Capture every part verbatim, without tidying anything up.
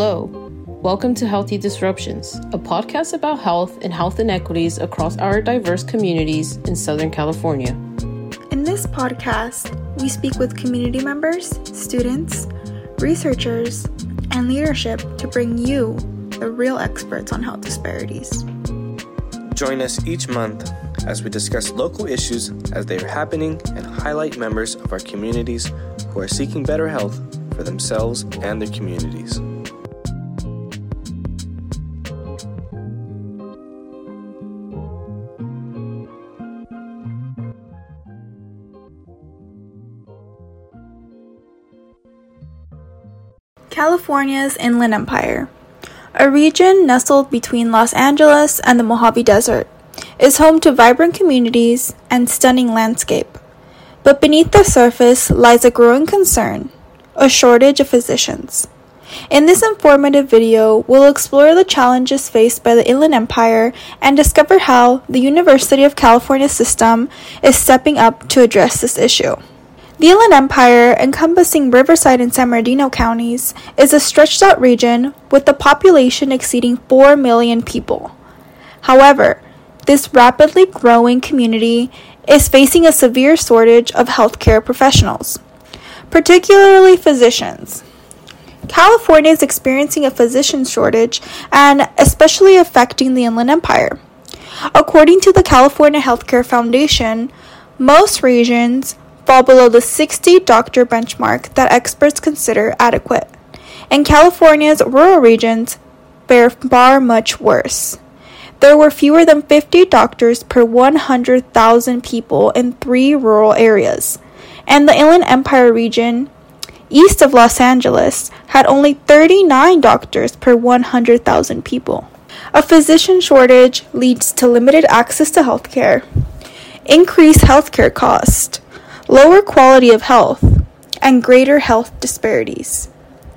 Hello, welcome to Healthy Disruptions, a podcast about health and health inequities across our diverse communities in Southern California. In this podcast, we speak with community members, students, researchers, and leadership to bring you the real experts on health disparities. Join us each month as we discuss local issues as they are happening and highlight members of our communities who are seeking better health for themselves and their communities. California's Inland Empire, a region nestled between Los Angeles and the Mojave Desert, is home to vibrant communities and stunning landscape. But beneath the surface lies a growing concern, a shortage of physicians. In this informative video, we'll explore the challenges faced by the Inland Empire and discover how the University of California system is stepping up to address this issue. The Inland Empire, encompassing Riverside and San Bernardino counties, is a stretched-out region with a population exceeding four million people. However, this rapidly growing community is facing a severe shortage of healthcare professionals, particularly physicians. California is experiencing a physician shortage and especially affecting the Inland Empire. According to the California Healthcare Foundation, most regions fall below the sixty doctor benchmark that experts consider adequate, and California's rural regions fare far much worse. There were fewer than fifty doctors per one hundred thousand people in three rural areas, and the Inland Empire region, east of Los Angeles, had only thirty-nine doctors per one hundred thousand people. A physician shortage leads to limited access to healthcare, increased healthcare costs, lower quality of health, and greater health disparities.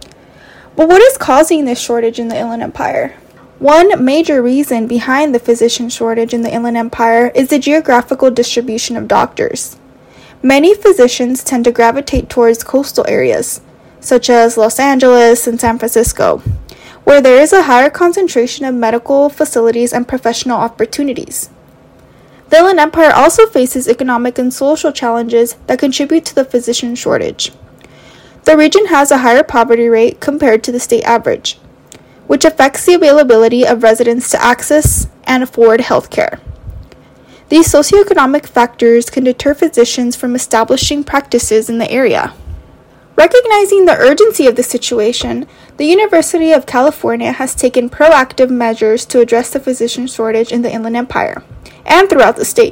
But what is causing this shortage in the Inland Empire? One major reason behind the physician shortage in the Inland Empire is the geographical distribution of doctors. Many physicians tend to gravitate towards coastal areas, such as Los Angeles and San Francisco, where there is a higher concentration of medical facilities and professional opportunities. The Inland Empire also faces economic and social challenges that contribute to the physician shortage. The region has a higher poverty rate compared to the state average, which affects the availability of residents to access and afford health care. These socioeconomic factors can deter physicians from establishing practices in the area. Recognizing the urgency of the situation, the University of California has taken proactive measures to address the physician shortage in the Inland Empire and throughout the state.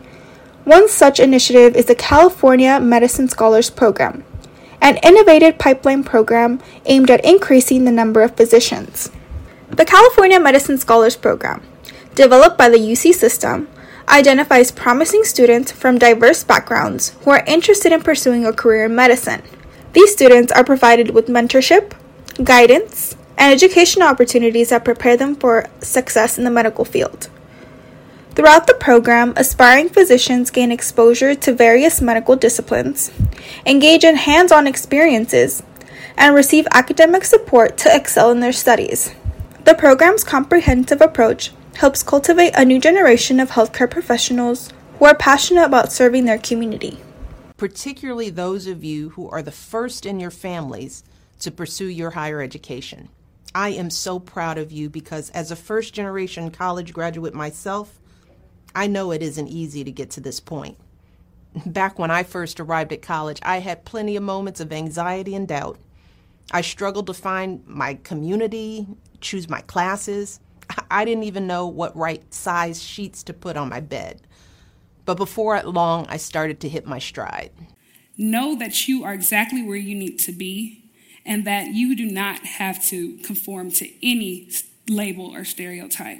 One such initiative is the California Medicine Scholars Program, an innovative pipeline program aimed at increasing the number of physicians. The California Medicine Scholars Program, developed by the U C system, identifies promising students from diverse backgrounds who are interested in pursuing a career in medicine. These students are provided with mentorship, guidance, and educational opportunities that prepare them for success in the medical field. Throughout the program, aspiring physicians gain exposure to various medical disciplines, engage in hands-on experiences, and receive academic support to excel in their studies. The program's comprehensive approach helps cultivate a new generation of healthcare professionals who are passionate about serving their community. Particularly those of you who are the first in your families to pursue your higher education. I am so proud of you because as a first-generation college graduate myself, I know it isn't easy to get to this point. Back when I first arrived at college, I had plenty of moments of anxiety and doubt. I struggled to find my community, choose my classes. I didn't even know what right size sheets to put on my bed. But before long, I started to hit my stride. Know that you are exactly where you need to be and that you do not have to conform to any label or stereotype.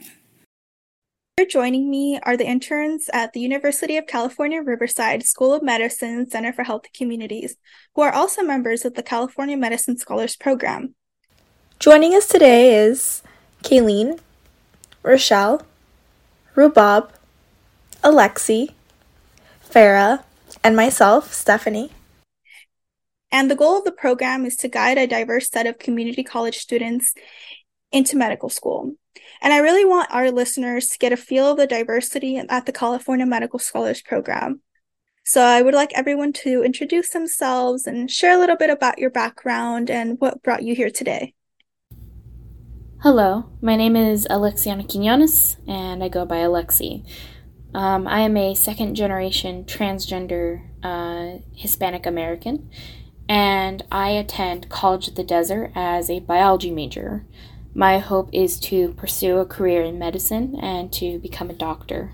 Here joining me are the interns at the University of California, Riverside School of Medicine Center for Healthy Communities, who are also members of the California Medicine Scholars Program. Joining us today is Kayleen, Rochelle, Rubab, Alexi, Farah, and myself, Stephanie. And the goal of the program is to guide a diverse set of community college students into medical school. And I really want our listeners to get a feel of the diversity at the California Medical Scholars Program. So I would like everyone to introduce themselves and share a little bit about your background and what brought you here today. Hello, my name is Alexiana Quinones, and I go by Alexi. Um, I am a second-generation transgender uh, Hispanic American, and I attend College at the Desert as a biology major. My hope is to pursue a career in medicine and to become a doctor.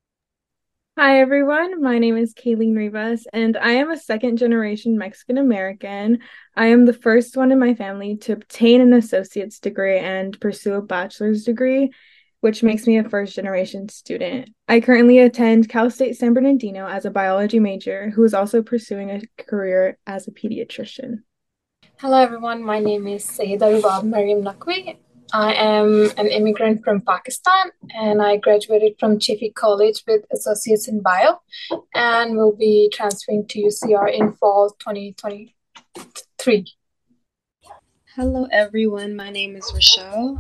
Hi everyone, my name is Kayleen Rivas, and I am a second-generation Mexican American. I am the first one in my family to obtain an associate's degree and pursue a bachelor's degree, which makes me a first-generation student. I currently attend Cal State San Bernardino as a biology major, who is also pursuing a career as a pediatrician. Hello everyone, my name is Sayyida Rubab Mariam Naqvi. I am an immigrant from Pakistan, and I graduated from Chaffey College with Associates in Bio, and will be transferring to U C R in fall twenty twenty-three. Hello everyone, my name is Rochelle.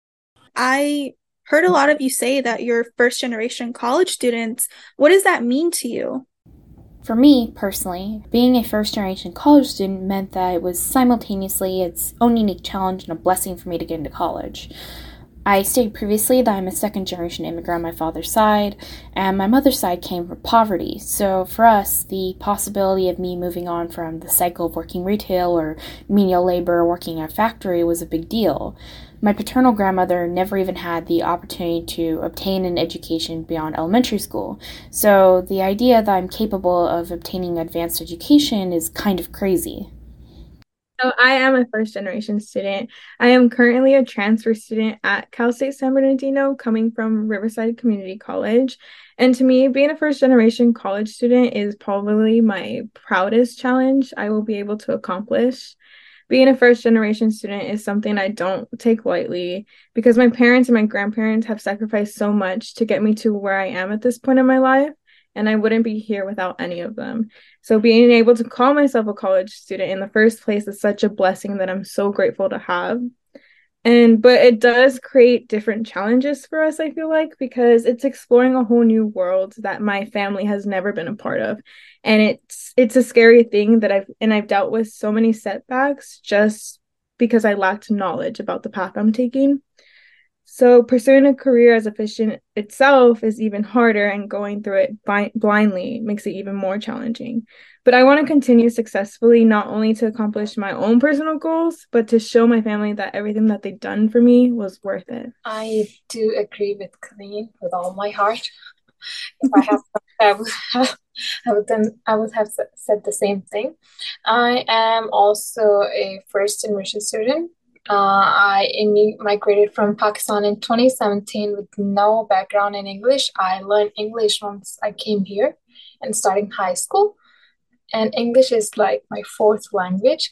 I heard a lot of you say that you're first generation college students. What does that mean to you? For me, personally, being a first-generation college student meant that it was simultaneously its own unique challenge and a blessing for me to get into college. I stated previously that I'm a second-generation immigrant on my father's side, and my mother's side came from poverty. So for us, the possibility of me moving on from the cycle of working retail or menial labor or working at a factory was a big deal. My paternal grandmother never even had the opportunity to obtain an education beyond elementary school, so the idea that I'm capable of obtaining advanced education is kind of crazy. So I am a first-generation student. I am currently a transfer student at Cal State San Bernardino, coming from Riverside Community College. And to me, being a first-generation college student is probably my proudest challenge I will be able to accomplish. Being a first-generation student is something I don't take lightly because my parents and my grandparents have sacrificed so much to get me to where I am at this point in my life, and I wouldn't be here without any of them. So being able to call myself a college student in the first place is such a blessing that I'm so grateful to have. And but it does create different challenges for us, I feel like, because it's exploring a whole new world that my family has never been a part of. And it's it's a scary thing that I've and I've dealt with so many setbacks just because I lacked knowledge about the path I'm taking. So pursuing a career as a physician itself is even harder, and going through it bi- blindly makes it even more challenging. But I want to continue successfully, not only to accomplish my own personal goals, but to show my family that everything that they've done for me was worth it. I do agree with Colleen with all my heart. If I have, I would have, I would then, I would have said the same thing. I am also a first generation student. Uh, I immi- migrated from Pakistan in twenty seventeen with no background in English. I learned English once I came here and starting high school. And English is like my fourth language.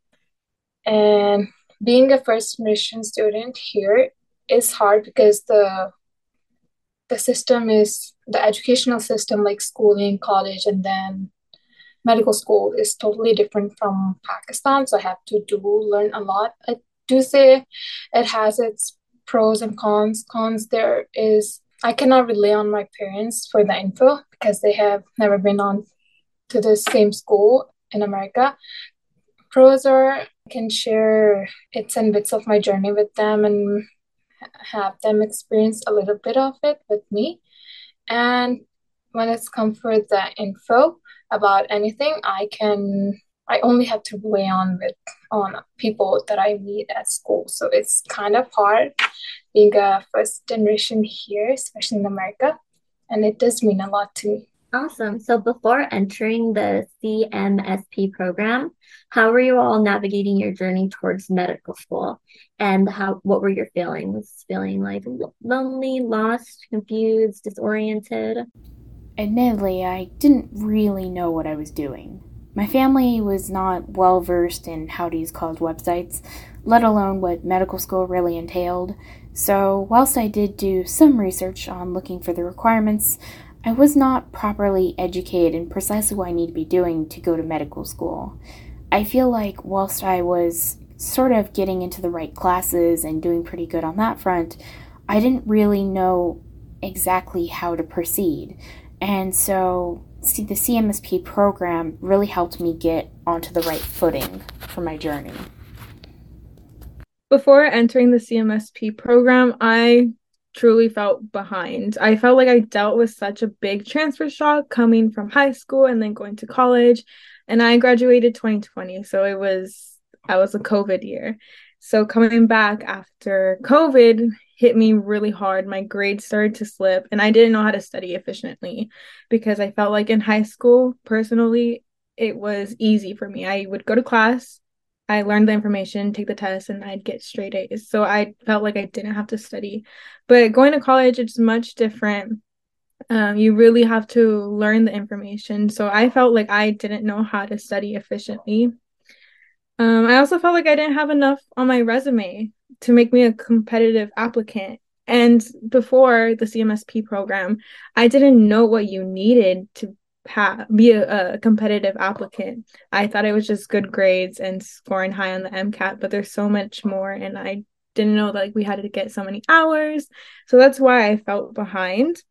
And being a first generation student here is hard because the the system is, the educational system, like schooling, college, and then medical school is totally different from Pakistan. So I have to do learn a lot. I do say it has its pros and cons. Cons there is I cannot rely on my parents for the info because they have never been on to the same school in America. Pros are I can share bits and bits of my journey with them and have them experience a little bit of it with me. And when it's come for the info about anything, I can I only have to rely on with on people that I meet at school. So it's kind of hard being a first generation here, especially in America. And it does mean a lot to me. Awesome. So before entering the C M S P program, how were you all navigating your journey towards medical school? And how what were your feelings? Feeling like lonely, lost, confused, disoriented? Admittedly, I didn't really know what I was doing. My family was not well versed in how to use college websites, let alone what medical school really entailed. So whilst I did do some research on looking for the requirements, I was not properly educated in precisely what I need to be doing to go to medical school. I feel like whilst I was sort of getting into the right classes and doing pretty good on that front, I didn't really know exactly how to proceed. And so see, the C M S P program really helped me get onto the right footing for my journey. Before entering the C M S P program, I truly felt behind. I felt like I dealt with such a big transfer shock coming from high school and then going to college. And I graduated twenty twenty, so it was, I was a COVID year. So coming back after COVID hit me really hard. My grades started to slip, and I didn't know how to study efficiently because I felt like in high school, personally, it was easy for me. I would go to class, I learned the information, take the test, and I'd get straight A's. So I felt like I didn't have to study. But going to college, it's much different. Um, you really have to learn the information. So I felt like I didn't know how to study efficiently. Um, I also felt like I didn't have enough on my resume to make me a competitive applicant. And before the C M S P program, I didn't know what you needed to ha- be a, a competitive applicant. I thought it was just good grades and scoring high on the MCAT, but there's so much more. And I didn't know that like, we had to get so many hours. So that's why I felt behind.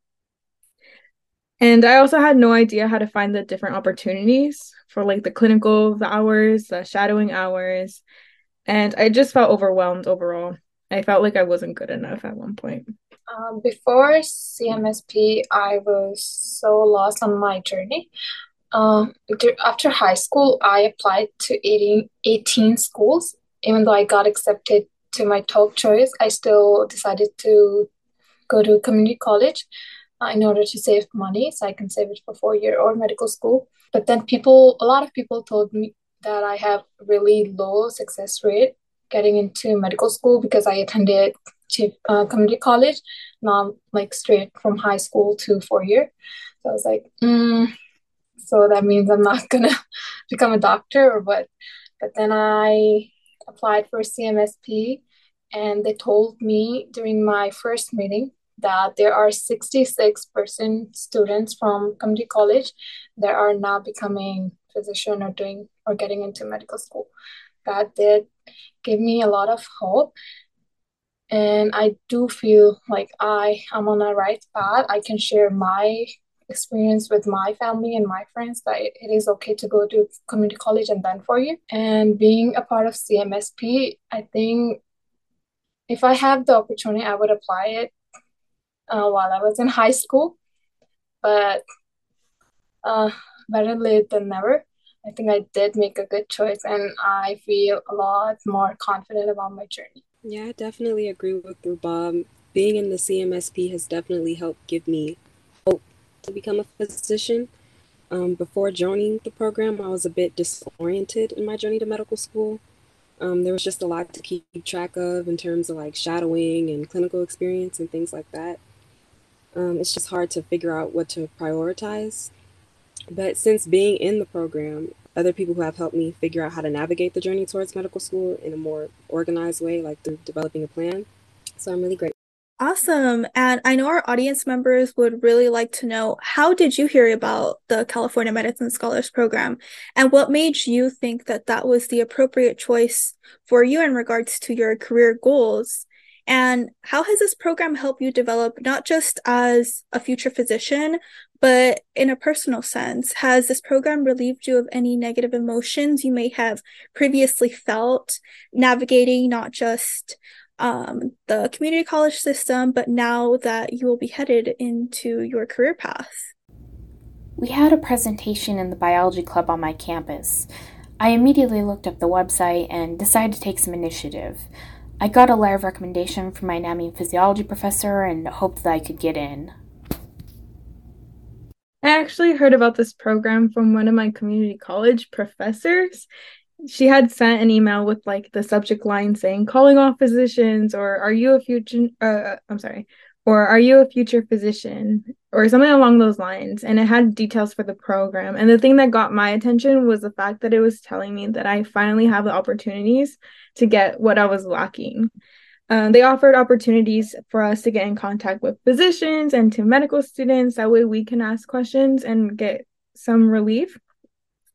And I also had no idea how to find the different opportunities for like the clinical the hours, the shadowing hours. And I just felt overwhelmed overall. I felt like I wasn't good enough at one point. Um, before C M S P, I was so lost on my journey. Um, after high school, I applied to eighteen, eighteen schools. Even though I got accepted to my top choice, I still decided to go to community college in order to save money so I can save it for four-year or medical school. But then people, a lot of people told me that I have really low success rate getting into medical school because I attended to, uh, community college, not like straight from high school to four-year. So I was like, mm, so that means I'm not gonna become a doctor or what? But then I applied for C M S P and they told me during my first meeting that there are sixty-six percent students from community college that are now becoming physician or doing or getting into medical school. That did give me a lot of hope. And I do feel like I am on the right path. I can share my experience with my family and my friends that it is okay to go to community college and then for you. And being a part of C M S P, I think if I have the opportunity, I would apply it Uh, while I was in high school, but uh, better late than never. I think I did make a good choice, and I feel a lot more confident about my journey. Yeah, I definitely agree with Rubab. Being in the C M S P has definitely helped give me hope to become a physician. Um, before joining the program, I was a bit disoriented in my journey to medical school. Um, there was just a lot to keep track of in terms of like shadowing and clinical experience and things like that. Um, it's just hard to figure out what to prioritize. But since being in the program, other people who have helped me figure out how to navigate the journey towards medical school in a more organized way, like through developing a plan. So I'm really grateful. Awesome. And I know our audience members would really like to know, how did you hear about the California Medicine Scholars Program? And what made you think that that was the appropriate choice for you in regards to your career goals? And how has this program helped you develop not just as a future physician, but in a personal sense? Has this program relieved you of any negative emotions you may have previously felt navigating not just um, the community college system, but now that you will be headed into your career path? We had a presentation in the biology club on my campus. I immediately looked up the website and decided to take some initiative. I got a letter of recommendation from my anatomy and physiology professor and hoped that I could get in. I actually heard about this program from one of my community college professors. She had sent an email with like the subject line saying, calling all physicians, or are you a future, uh, I'm sorry, or are you a future physician, or something along those lines. And it had details for the program. And the thing that got my attention was the fact that it was telling me that I finally have the opportunities to get what I was lacking. Um, they offered opportunities for us to get in contact with physicians and to medical students. That way we can ask questions and get some relief.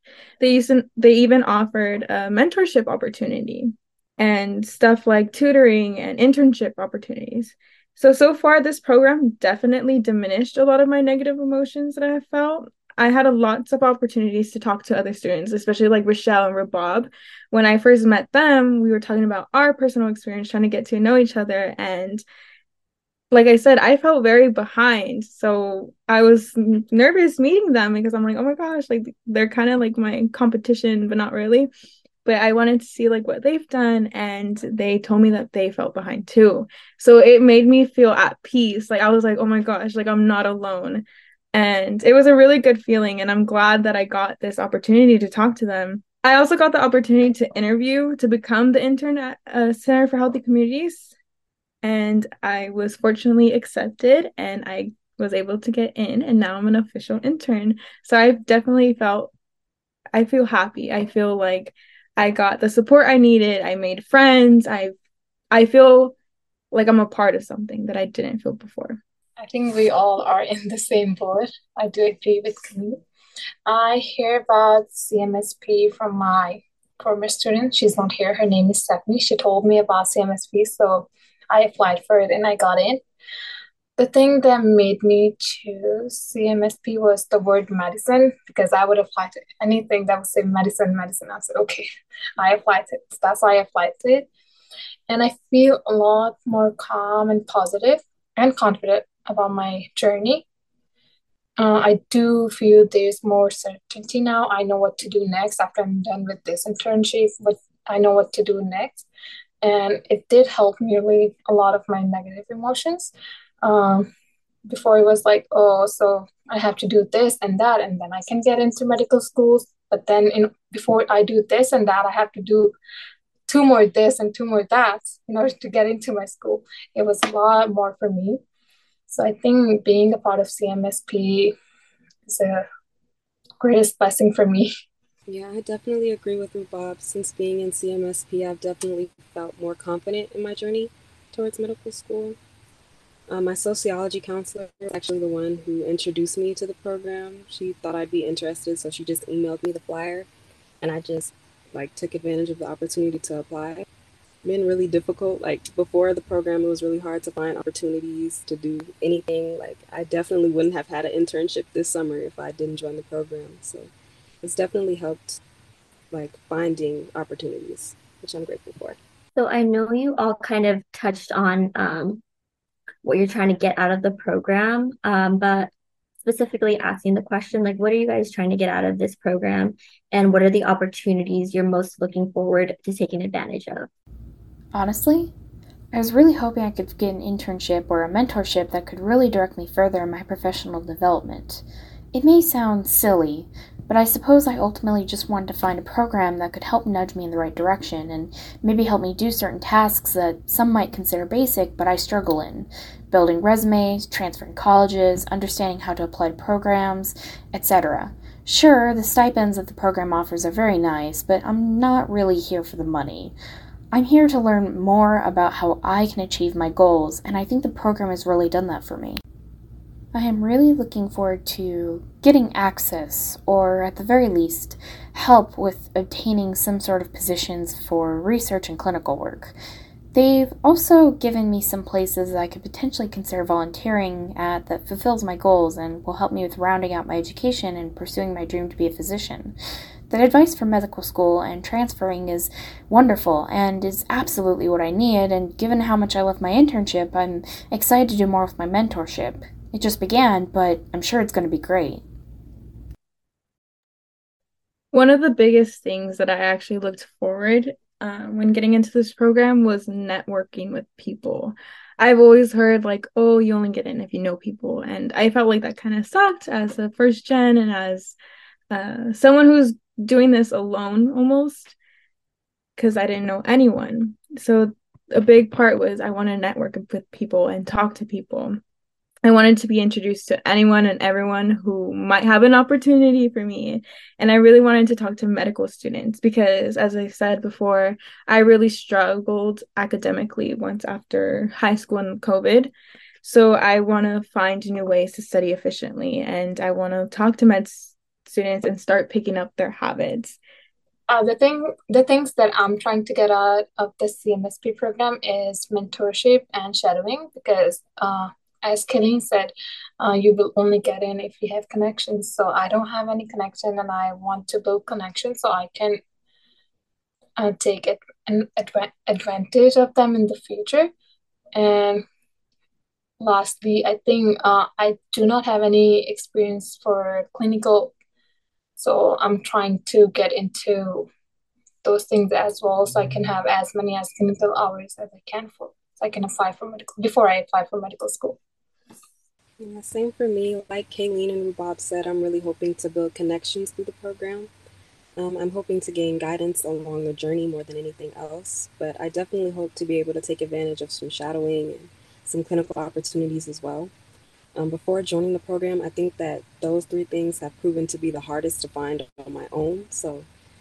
They used to, they even offered a mentorship opportunity and stuff like tutoring and internship opportunities. So, so far, this program definitely diminished a lot of my negative emotions that I have felt. I had a lots of opportunities to talk to other students, especially like Rochelle and Rabab. When I first met them, we were talking about our personal experience, trying to get to know each other. And like I said, I felt very behind. So I was nervous meeting them because I'm like, oh my gosh, like they're kind of like my competition, but not really. But I wanted to see like what they've done, and they told me that they felt behind too. So it made me feel at peace. Like I was like, oh my gosh, like I'm not alone. And it was a really good feeling, and I'm glad that I got this opportunity to talk to them. I also got the opportunity to interview to become the intern at uh, Center for Healthy Communities, and I was fortunately accepted, and I was able to get in, and now I'm an official intern. So I've definitely felt, I feel happy. I feel like I got the support I needed. I made friends. I I feel like I'm a part of something that I didn't feel before. I think we all are in the same boat. I do agree with Camille. I hear about C M S P from my former student. She's not here. Her name is Stephanie. She told me about C M S P, so I applied for it and I got in. The thing that made me choose C M S P was the word medicine, because I would apply to anything that would say medicine, medicine. I said, okay, I applied to it. So that's why I applied to it. And I feel a lot more calm and positive and confident about my journey. Uh, I do feel there's more certainty now. I know what to do next after I'm done with this internship, but I know what to do next. And it did help me relieve a lot of my negative emotions. Um, before it was like, oh, so I have to do this and that, and then I can get into medical schools. But then in, before I do this and that, I have to do two more this and two more that in order to get into my school. It was a lot more for me. So I think being a part of C M S P is a greatest blessing for me. Yeah, I definitely agree with Bob. Since being in C M S P, I've definitely felt more confident in my journey towards medical school. Uh, my sociology counselor was actually the one who introduced me to the program. She thought I'd be interested, so she just emailed me the flyer, and I just like took advantage of the opportunity to apply. Been really difficult. Like before the program, it was really hard to find opportunities to do anything. Like I definitely wouldn't have had an internship this summer if I didn't join the program. So it's definitely helped like finding opportunities, which I'm grateful for. So I know you all kind of touched on um, what you're trying to get out of the program, um, but specifically asking the question, like, what are you guys trying to get out of this program, and what are the opportunities you're most looking forward to taking advantage of? Honestly, I was really hoping I could get an internship or a mentorship that could really direct me further in my professional development. It may sound silly, but I suppose I ultimately just wanted to find a program that could help nudge me in the right direction and maybe help me do certain tasks that some might consider basic but I struggle in. Building resumes, transferring colleges, understanding how to apply to programs, et cetera. Sure, the stipends that the program offers are very nice, but I'm not really here for the money. I'm here to learn more about how I can achieve my goals, and I think the program has really done that for me. I am really looking forward to getting access, or at the very least, help with obtaining some sort of positions for research and clinical work. They've also given me some places I could potentially consider volunteering at that fulfills my goals and will help me with rounding out my education and pursuing my dream to be a physician. That advice for medical school and transferring is wonderful and is absolutely what I need, and given how much I love my internship, I'm excited to do more with my mentorship. It just began, but I'm sure it's going to be great. One of the biggest things that I actually looked forward um, when getting into this program was networking with people. I've always heard like, oh, you only get in if you know people. And I felt like that kind of sucked as a first gen and as uh, someone who's doing this alone almost, because I didn't know anyone. So a big part was I want to network with people and talk to people. I wanted to be introduced to anyone and everyone who might have an opportunity for me. And I really wanted to talk to medical students because, as I said before, I really struggled academically once after high school and COVID. So I want to find new ways to study efficiently, and I want to talk to med students and start picking up their habits? Uh, the thing, the things that I'm trying to get out of the C M S P program is mentorship and shadowing, because uh, as Kayleen said, uh, you will only get in if you have connections. So I don't have any connection, and I want to build connections so I can uh, take it, an adva- advantage of them in the future. And lastly, I think uh, I do not have any experience for clinical, so I'm trying to get into those things as well, so I can have as many as clinical hours as I can for, so I can apply for medical before I apply for medical school. Yeah, same for me. Like Kayleen and Rubab said, I'm really hoping to build connections through the program. Um, I'm hoping to gain guidance along the journey more than anything else, but I definitely hope to be able to take advantage of some shadowing and some clinical opportunities as well. Um, before joining the program, I think that those three things have proven to be the hardest to find on my own, so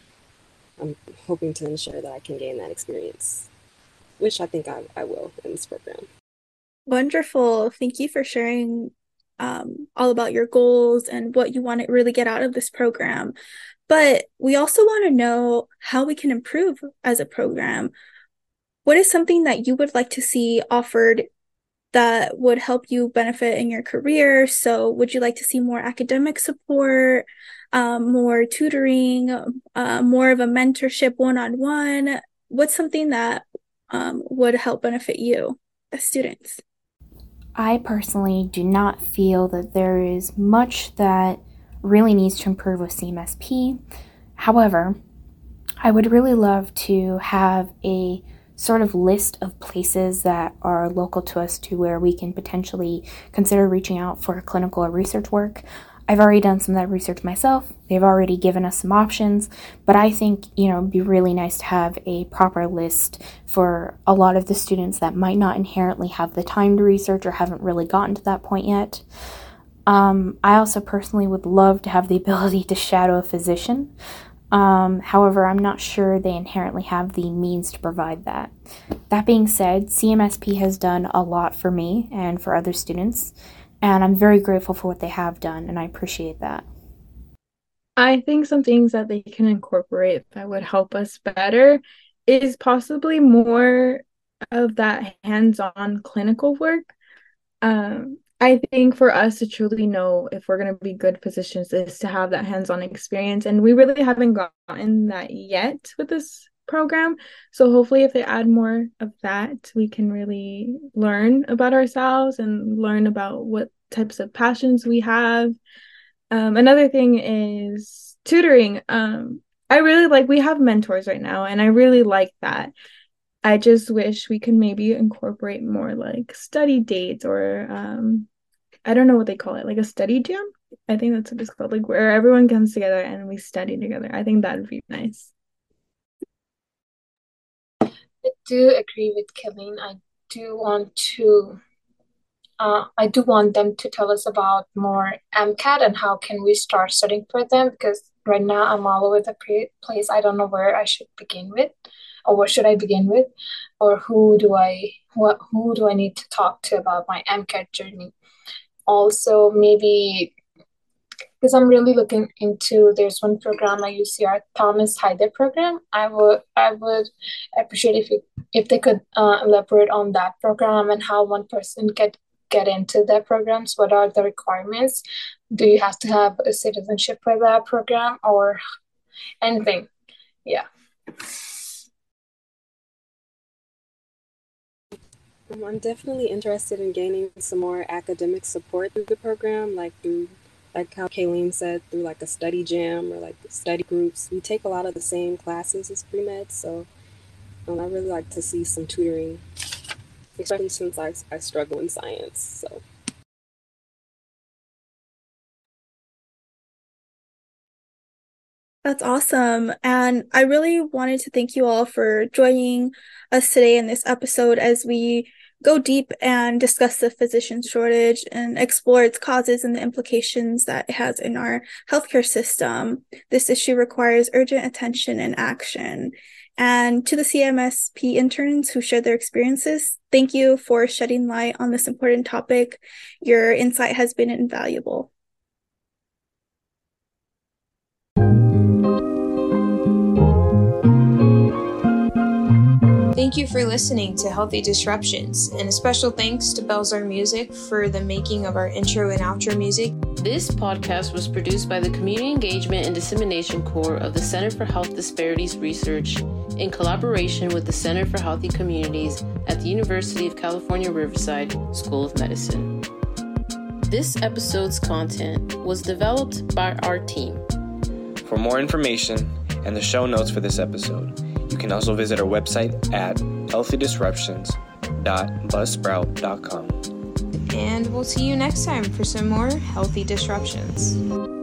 I'm hoping to ensure that I can gain that experience, which I think I, I will in this program. Wonderful. Thank you for sharing um, all about your goals and what you want to really get out of this program. But we also want to know how we can improve as a program. What is something that you would like to see offered that would help you benefit in your career? So would you like to see more academic support, um, more tutoring, uh, more of a mentorship one-on-one? What's something that um, would help benefit you as students? I personally do not feel that there is much that really needs to improve with C M S P. However, I would really love to have a sort of list of places that are local to us to where we can potentially consider reaching out for clinical or research work. I've already done some of that research myself. They've already given us some options, but I think, you know, it'd be really nice to have a proper list for a lot of the students that might not inherently have the time to research or haven't really gotten to that point yet. Um, I also personally would love to have the ability to shadow a physician. Um, however, I'm not sure they inherently have the means to provide that. That being said, C M S P has done a lot for me and for other students, and I'm very grateful for what they have done, and I appreciate that. I think some things that they can incorporate that would help us better is possibly more of that hands-on clinical work. Um, I think for us to truly know if we're going to be good physicians is to have that hands-on experience, and we really haven't gotten that yet with this program. So hopefully if they add more of that, we can really learn about ourselves and learn about what types of passions we have. Um, another thing is tutoring. Um, I really like, we have mentors right now, and I really like that. I just wish we could maybe incorporate more like study dates or um, I don't know what they call it, like a study jam. I think that's what it's called, like where everyone comes together and we study together. I think that would be nice. I do agree with Kayleen. I do want to, uh, I do want them to tell us about more MCAT and how can we start studying for them, because right now I'm all over the pre- place. I don't know where I should begin with, or what should I begin with, or who do I what who do I need to talk to about my MCAT journey. Also, maybe because I'm really looking into, there's one program at U C R, Thomas Hyder program. I would I would appreciate if you, if they could uh, elaborate on that program and how one person get get into that programs. What are the requirements? Do you have to have a citizenship for that program or anything? Yeah. Um, I'm definitely interested in gaining some more academic support through the program, like through, like how Kayleen said, through like a study jam or like study groups. We take a lot of the same classes as pre-med, so um, I really like to see some tutoring, especially since I, I struggle in science. So. That's awesome. And I really wanted to thank you all for joining us today in this episode as we go deep and discuss the physician shortage and explore its causes and the implications that it has in our healthcare system. This issue requires urgent attention and action. And to the C M S P interns who shared their experiences, thank you for shedding light on this important topic. Your insight has been invaluable. Thank you for listening to Healthy Disruptions, and a special thanks to Belzar Music for the making of our intro and outro music. This podcast was produced by the Community Engagement and Dissemination Core of the Center for Health Disparities Research in collaboration with the Center for Healthy Communities at the University of California, Riverside School of Medicine. This episode's content was developed by our team. For more information and the show notes for this episode, you can also visit our website at healthy disruptions dot buzzsprout dot com. And we'll see you next time for some more Healthy Disruptions.